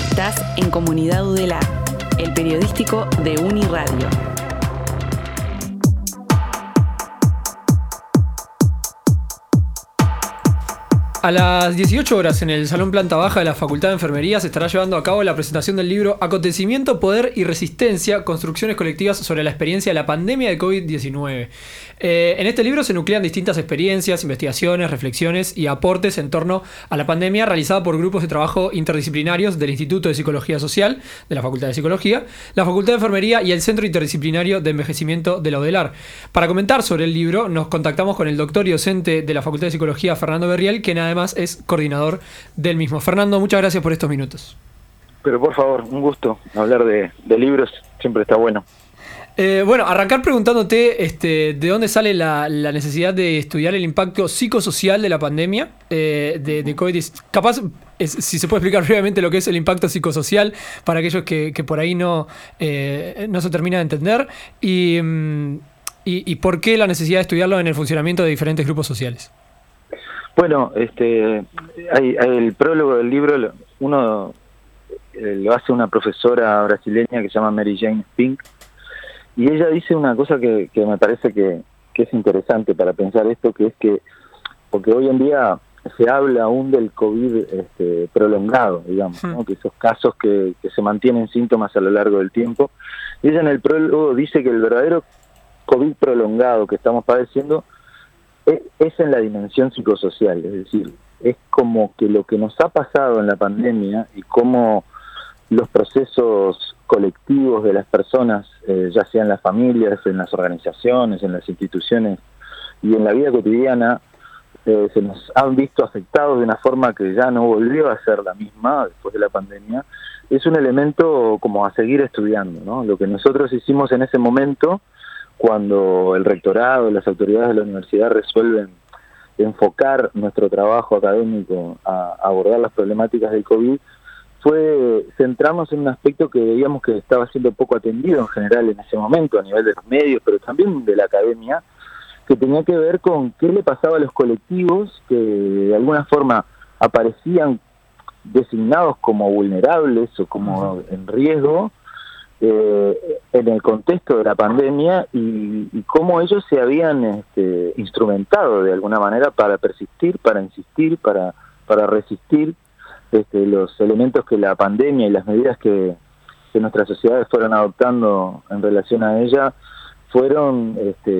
Estás en Comunidad UDELAR, el periodístico de Uniradio. A las 18 horas en el Salón Planta Baja de la Facultad de Enfermería se estará llevando a cabo la presentación del libro Acontecimiento, Poder y Resistencia, Construcciones Colectivas sobre la experiencia de la pandemia de COVID-19. En este libro se nuclean distintas experiencias, investigaciones, reflexiones y aportes en torno a la pandemia realizada por grupos de trabajo interdisciplinarios del Instituto de Psicología Social, de la Facultad de Psicología, la Facultad de Enfermería y el Centro Interdisciplinario de Envejecimiento de la UDELAR. Para comentar sobre el libro nos contactamos con el doctor y docente de la Facultad de Psicología, Fernando Berriel, quien además es coordinador del mismo. Fernando, muchas gracias por estos minutos. Pero por favor, un gusto hablar de libros, siempre está bueno. Bueno, arrancar preguntándote de dónde sale la necesidad de estudiar el impacto psicosocial de la pandemia de COVID. Capaz, si se puede explicar brevemente lo que es el impacto psicosocial para aquellos que por ahí no se termina de entender y por qué la necesidad de estudiarlo en el funcionamiento de diferentes grupos sociales. Bueno, hay el prólogo del libro, uno lo hace una profesora brasileña que se llama Mary Jane Spink, y ella dice una cosa que me parece que es interesante para pensar esto, que es que, porque hoy en día se habla aún del COVID prolongado, digamos, ¿no? Que esos casos que se mantienen síntomas a lo largo del tiempo. Y ella en el prólogo dice que el verdadero COVID prolongado que estamos padeciendo es en la dimensión psicosocial, es decir, es como que lo que nos ha pasado en la pandemia y cómo los procesos colectivos de las personas, ya sea en las familias, en las organizaciones, en las instituciones y en la vida cotidiana, se nos han visto afectados de una forma que ya no volvió a ser la misma después de la pandemia. Es un elemento como a seguir estudiando, ¿no? Lo que nosotros hicimos en ese momento, cuando el rectorado, las autoridades de la universidad resuelven enfocar nuestro trabajo académico a abordar las problemáticas del COVID, fue centrarnos en un aspecto que veíamos que estaba siendo poco atendido en general en ese momento, a nivel de los medios, pero también de la academia, que tenía que ver con qué le pasaba a los colectivos que de alguna forma aparecían designados como vulnerables o como en riesgo en el contexto de la pandemia y cómo ellos se habían instrumentado de alguna manera para persistir, para insistir, para resistir los elementos que la pandemia y las medidas que nuestras sociedades fueron adoptando en relación a ella fueron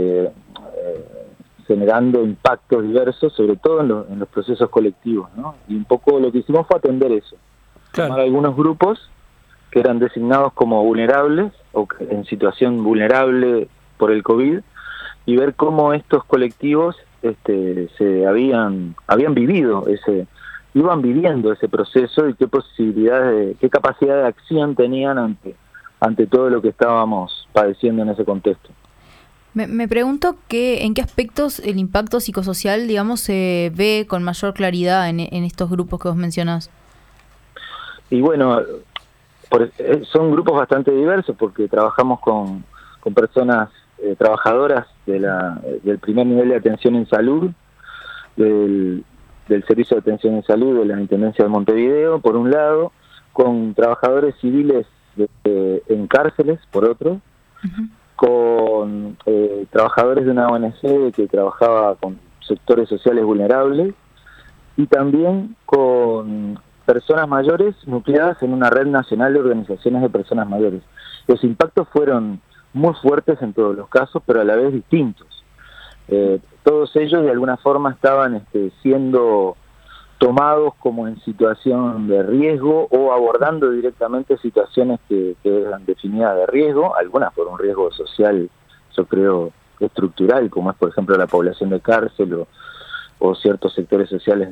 generando impactos diversos, sobre todo en los procesos colectivos, ¿no? Y un poco lo que hicimos fue atender eso. Claro. Tomar algunos grupos que eran designados como vulnerables o en situación vulnerable por el COVID y ver cómo estos colectivos se habían vivido iban viviendo ese proceso y qué posibilidades, qué capacidad de acción tenían ante todo lo que estábamos padeciendo en ese contexto. Me pregunto en qué aspectos el impacto psicosocial, digamos, se ve con mayor claridad en estos grupos que vos mencionás. Y bueno, son grupos bastante diversos porque trabajamos con personas trabajadoras del primer nivel de atención en salud, del Servicio de Atención en Salud de la Intendencia de Montevideo, por un lado, con trabajadores civiles en cárceles, por otro, con trabajadores de una ONG que trabajaba con sectores sociales vulnerables, y también con personas mayores nucleadas en una red nacional de organizaciones de personas mayores. Los impactos fueron muy fuertes en todos los casos, pero a la vez distintos. Todos ellos de alguna forma estaban siendo tomados como en situación de riesgo o abordando directamente situaciones que eran definidas de riesgo, algunas por un riesgo social, yo creo, estructural, como es por ejemplo la población de cárcel o ciertos sectores sociales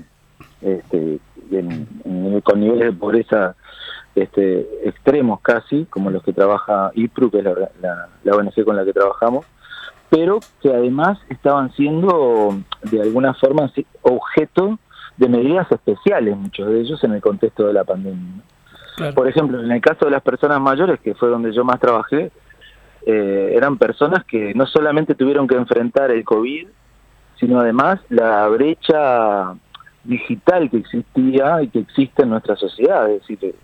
con niveles de pobreza extremos casi, como los que trabaja IPRU, que es la ONG con la que trabajamos, pero que además estaban siendo de alguna forma objeto de medidas especiales, muchos de ellos en el contexto de la pandemia, ¿no? Claro. Por ejemplo, en el caso de las personas mayores, que fue donde yo más trabajé, eran personas que no solamente tuvieron que enfrentar el COVID, sino además la brecha digital que existía y que existe en nuestra sociedad, es decir,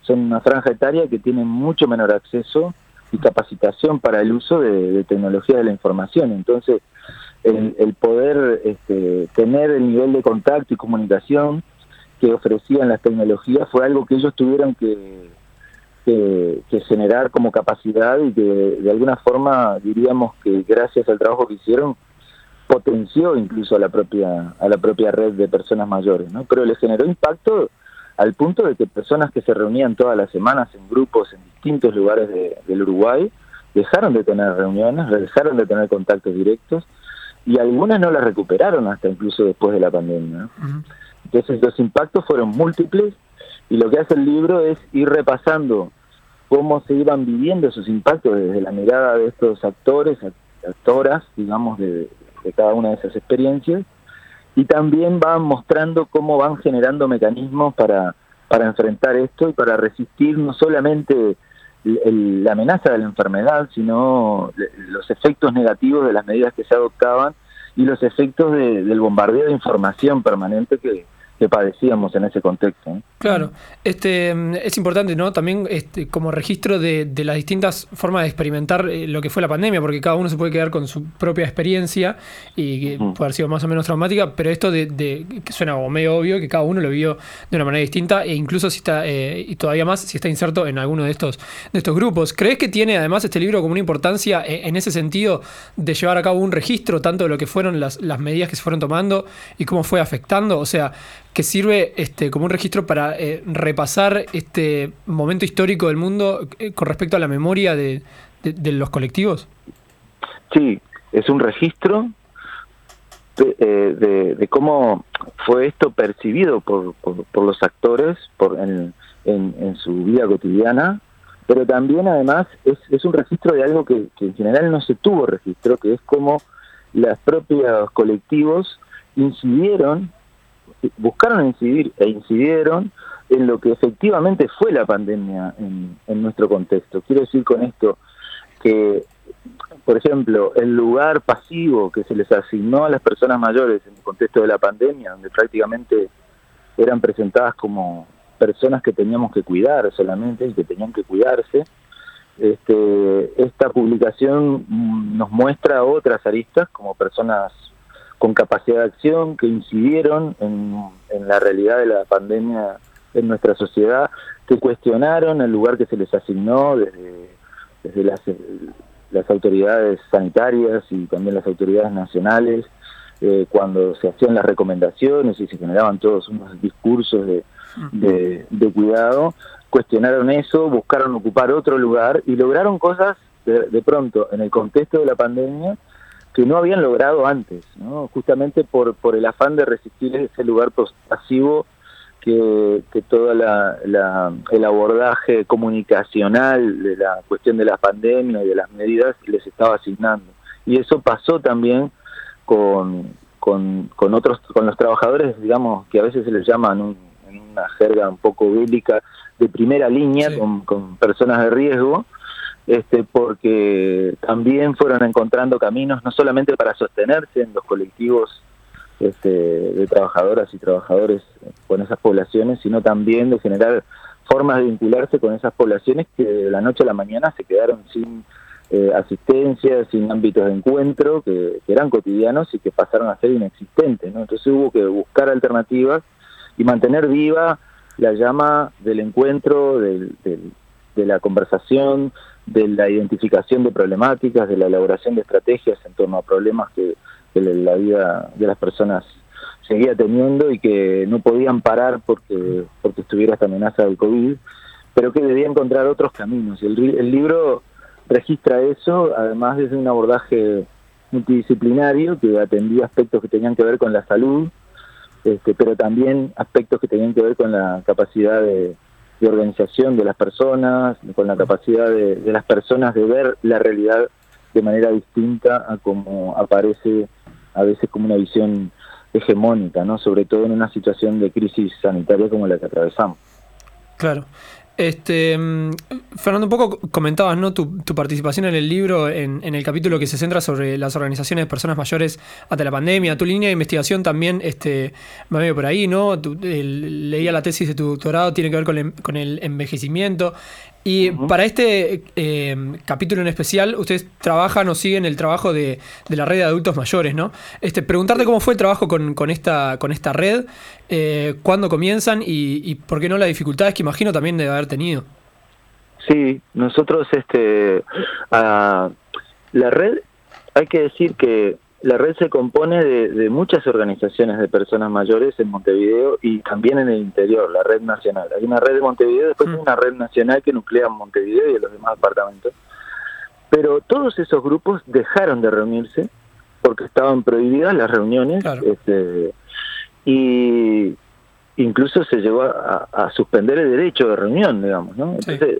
son una franja etaria que tiene mucho menor acceso y capacitación para el uso de tecnología de la información. Entonces, el poder tener el nivel de contacto y comunicación que ofrecían las tecnologías fue algo que ellos tuvieron que generar como capacidad, y que de alguna forma diríamos que gracias al trabajo que hicieron potenció incluso a la propia red de personas mayores, ¿no? Pero les generó impacto al punto de que personas que se reunían todas las semanas en grupos en distintos lugares del Uruguay dejaron de tener reuniones, dejaron de tener contactos directos, y algunas no las recuperaron hasta incluso después de la pandemia, ¿no? Entonces los impactos fueron múltiples, y lo que hace el libro es ir repasando cómo se iban viviendo esos impactos desde la mirada de estos actoras, digamos, de cada una de esas experiencias, y también van mostrando cómo van generando mecanismos para enfrentar esto y para resistir no solamente la amenaza de la enfermedad, sino los efectos negativos de las medidas que se adoptaban y los efectos del bombardeo de información permanente que padecíamos en ese contexto, ¿no? Claro, es importante, ¿no? También como registro de las distintas formas de experimentar lo que fue la pandemia, porque cada uno se puede quedar con su propia experiencia y que puede haber sido más o menos traumática, pero esto que suena como medio obvio, que cada uno lo vivió de una manera distinta, e incluso si está, y todavía más si está inserto en alguno de estos grupos. ¿Crees que tiene además este libro como una importancia en ese sentido de llevar a cabo un registro tanto de lo que fueron las medidas que se fueron tomando y cómo fue afectando? O sea, que sirve como un registro para repasar este momento histórico del mundo con respecto a la memoria de los colectivos. Sí, es un registro de cómo fue esto percibido por los actores en su vida cotidiana, pero también además es un registro de algo que en general no se tuvo registro, que es cómo los propios colectivos buscaron incidir e incidieron en lo que efectivamente fue la pandemia en nuestro contexto. Quiero decir con esto que, por ejemplo, el lugar pasivo que se les asignó a las personas mayores en el contexto de la pandemia, donde prácticamente eran presentadas como personas que teníamos que cuidar solamente y que tenían que cuidarse, esta publicación nos muestra otras aristas como personas con capacidad de acción que incidieron en la realidad de la pandemia en nuestra sociedad, que cuestionaron el lugar que se les asignó desde las autoridades sanitarias y también las autoridades nacionales, cuando se hacían las recomendaciones y se generaban todos unos discursos de cuidado, cuestionaron eso, buscaron ocupar otro lugar y lograron cosas de pronto en el contexto de la pandemia que no habían logrado antes, ¿no? Justamente por el afán de resistir ese lugar pasivo que todo el abordaje comunicacional de la cuestión de la pandemia y de las medidas les estaba asignando. Y eso pasó también con los trabajadores, digamos, que a veces se les llama en una jerga un poco bélica de primera línea, sí, con personas de riesgo, porque también fueron encontrando caminos no solamente para sostenerse en los colectivos de trabajadoras y trabajadores con esas poblaciones, sino también de generar formas de vincularse con esas poblaciones que de la noche a la mañana se quedaron sin asistencia, sin ámbitos de encuentro que eran cotidianos y que pasaron a ser inexistentes, ¿no? Entonces hubo que buscar alternativas y mantener viva la llama del encuentro, de la conversación, de la identificación de problemáticas, de la elaboración de estrategias en torno a problemas que la vida de las personas seguía teniendo y que no podían parar porque estuviera esta amenaza del COVID, pero que debía encontrar otros caminos. Y el libro registra eso, además desde un abordaje multidisciplinario que atendía aspectos que tenían que ver con la salud, pero también aspectos que tenían que ver con la capacidad de organización de las personas, con la capacidad de las personas de ver la realidad de manera distinta a como aparece a veces como una visión hegemónica, ¿no? Sobre todo en una situación de crisis sanitaria como la que atravesamos. Claro. Fernando, un poco comentabas, ¿no?, tu participación en el libro, en el capítulo que se centra sobre las organizaciones de personas mayores ante la pandemia. Tu línea de investigación también va medio por ahí, ¿no? Leía la tesis de tu doctorado, tiene que ver con el envejecimiento. Y para este capítulo en especial, ustedes trabajan o siguen el trabajo de la red de adultos mayores, ¿no? Preguntarte cómo fue el trabajo con esta red, cuándo comienzan y por qué no las dificultades que imagino también debe haber tenido. Sí, nosotros, la red, hay que decir que la red se compone de muchas organizaciones de personas mayores en Montevideo y también en el interior, la red nacional. Hay una red de Montevideo, después hay una red nacional que nuclea Montevideo y los demás departamentos. Pero todos esos grupos dejaron de reunirse porque estaban prohibidas las reuniones. Claro. Y incluso se llegó a suspender el derecho de reunión, digamos, ¿no? Entonces,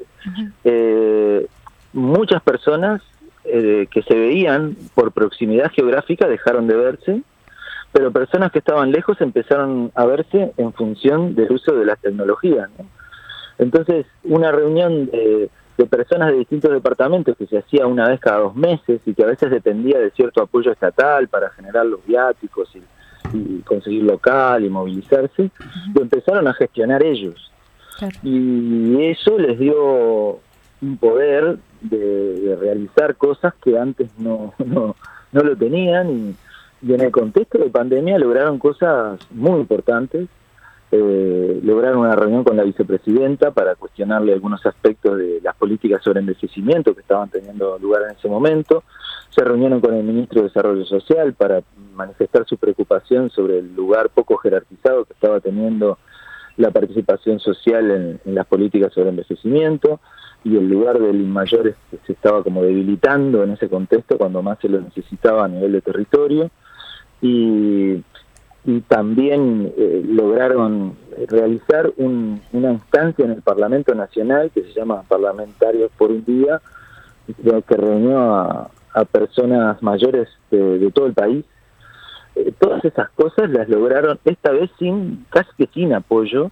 muchas personas que se veían por proximidad geográfica dejaron de verse, pero personas que estaban lejos empezaron a verse en función del uso de las tecnologías, ¿no? Entonces, una reunión de personas de distintos departamentos que se hacía una vez cada 2 meses y que a veces dependía de cierto apoyo estatal para generar los viáticos y conseguir local y movilizarse, lo empezaron a gestionar ellos. Claro. Y eso les dio un poder de realizar cosas que antes no lo tenían, y en el contexto de pandemia lograron cosas muy importantes. Lograron una reunión con la vicepresidenta para cuestionarle algunos aspectos de las políticas sobre envejecimiento que estaban teniendo lugar en ese momento. Se reunieron con el ministro de Desarrollo Social para manifestar su preocupación sobre el lugar poco jerarquizado que estaba teniendo la participación social en las políticas sobre envejecimiento, y el lugar del mayor se estaba como debilitando en ese contexto cuando más se lo necesitaba a nivel de territorio. Y también lograron realizar una instancia en el Parlamento Nacional que se llama Parlamentarios por un Día, que reunió a personas mayores de todo el país. Todas esas cosas las lograron esta vez casi que sin apoyo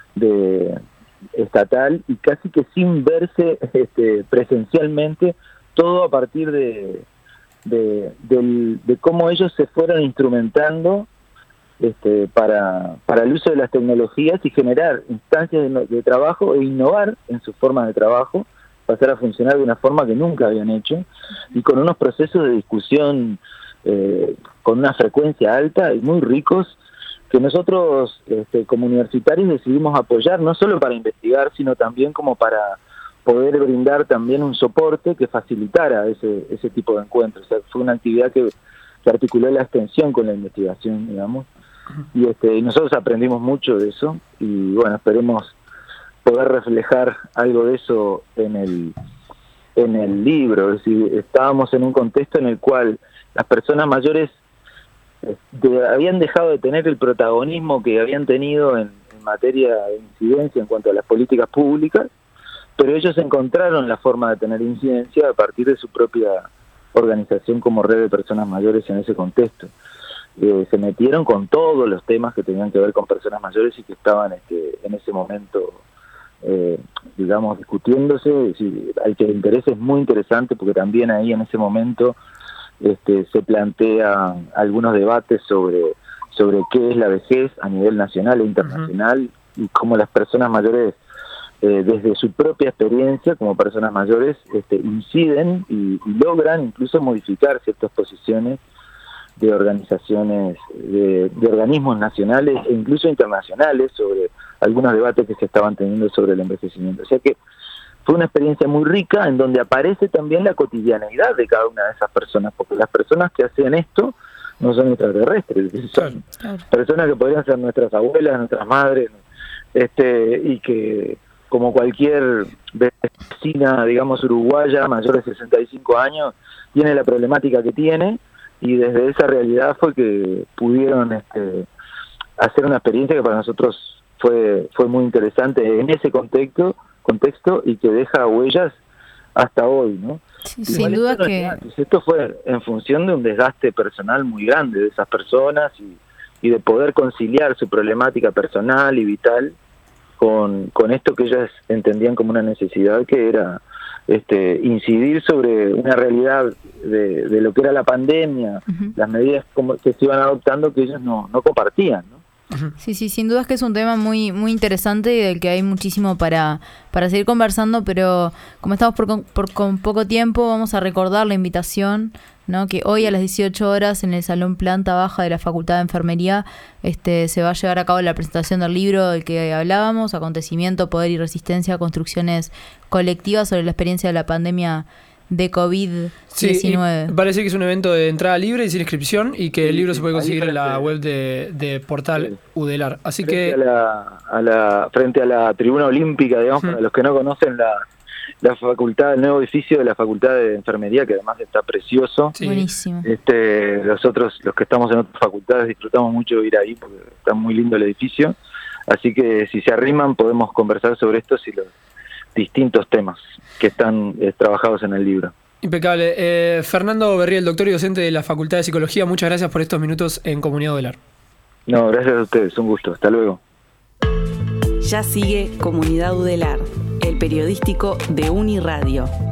estatal y casi que sin verse presencialmente, todo a partir de cómo ellos se fueron instrumentando para el uso de las tecnologías y generar instancias de trabajo e innovar en su forma de trabajo, pasar a funcionar de una forma que nunca habían hecho, y con unos procesos de discusión con una frecuencia alta y muy ricos, que nosotros como universitarios decidimos apoyar, no solo para investigar, sino también como para poder brindar también un soporte que facilitara ese tipo de encuentros. O sea, fue una actividad que articuló la extensión con la investigación, digamos, y nosotros aprendimos mucho de eso, y bueno, esperemos poder reflejar algo de eso en el libro. Es decir, estábamos en un contexto en el cual las personas mayores habían dejado de tener el protagonismo que habían tenido en materia de incidencia en cuanto a las políticas públicas, pero ellos encontraron la forma de tener incidencia a partir de su propia organización como red de personas mayores en ese contexto. Se metieron con todos los temas que tenían que ver con personas mayores y que estaban en ese momento digamos, discutiéndose. Es decir, al que le interese es muy interesante, porque también ahí en ese momento se plantean algunos debates sobre qué es la vejez a nivel nacional e internacional, y cómo las personas mayores, desde su propia experiencia como personas mayores, inciden y logran incluso modificar ciertas posiciones de organizaciones, de organismos nacionales e incluso internacionales sobre algunos debates que se estaban teniendo sobre el envejecimiento. O sea que fue una experiencia muy rica, en donde aparece también la cotidianeidad de cada una de esas personas, porque las personas que hacen esto no son extraterrestres, son personas que podrían ser nuestras abuelas, nuestras madres, y que, como cualquier vecina, digamos, uruguaya, mayor de 65 años, tiene la problemática que tiene, y desde esa realidad fue que pudieron hacer una experiencia que para nosotros fue muy interesante en ese contexto, y que deja huellas hasta hoy, ¿no? Sí, sin duda que esto fue en función de un desgaste personal muy grande de esas personas, y de poder conciliar su problemática personal y vital con esto que ellas entendían como una necesidad, que era incidir sobre una realidad de lo que era la pandemia, las medidas que se iban adoptando que ellos no compartían, ¿no? Sí, sin duda es que es un tema muy muy interesante y del que hay muchísimo para seguir conversando, pero como estamos con poco tiempo, vamos a recordar la invitación, ¿no? Que hoy a las 18 horas en el Salón Planta Baja de la Facultad de Enfermería se va a llevar a cabo la presentación del libro del que hablábamos, Acontecimiento, Poder y Resistencia, Construcciones Colectivas sobre la experiencia de la pandemia de COVID-19. Sí, parece que es un evento de entrada libre y sin inscripción, y que el libro se puede conseguir en la web de Portal Udelar. Así frente que frente a la tribuna olímpica, digamos, para los que no conocen la facultad, el nuevo edificio de la Facultad de Enfermería, que además está precioso. Sí. Buenísimo. Los que estamos en otras facultades, disfrutamos mucho de ir ahí porque está muy lindo el edificio. Así que si se arriman podemos conversar sobre estos y los distintos temas que están trabajados en el libro. Impecable. Fernando Berriel, doctor y docente de la Facultad de Psicología, muchas gracias por estos minutos en Comunidad Udelar. No, gracias a ustedes, un gusto. Hasta luego. Ya sigue Comunidad Udelar, el periodístico de Uni Radio.